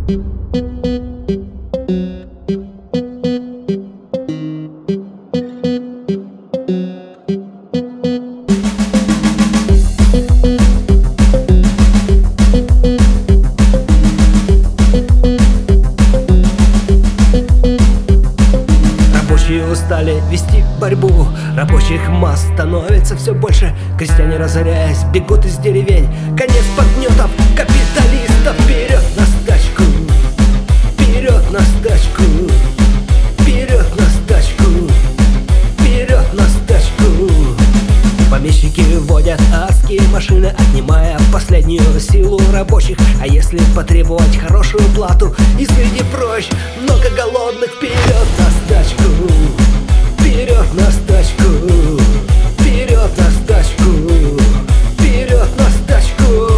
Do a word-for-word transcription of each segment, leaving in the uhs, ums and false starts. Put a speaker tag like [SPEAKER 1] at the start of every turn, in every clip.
[SPEAKER 1] Устали вести борьбу, рабочих масс становится все больше. Крестьяне, разоряясь, бегут из деревень. Конец поднятов капиталистов. Вперед на стачку, вперед на стачку, вперед на стачку, вперед на стачку. Помещики водят адские машины, отнимая последнюю силу рабочих. А если потребовать хорошую плату, и среди прочь много голодных. Вперед на стачку, вперед на стачку, вперед на стачку, вперед на стачку.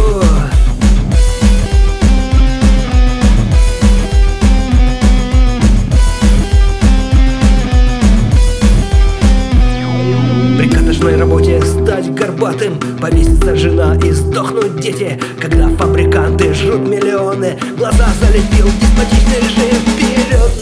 [SPEAKER 1] При каторжной работе стать горбатым, повесится жена и сдохнут дети. Когда фабриканты жрут миллионы, глаза залепил деспотичный режим. Вперед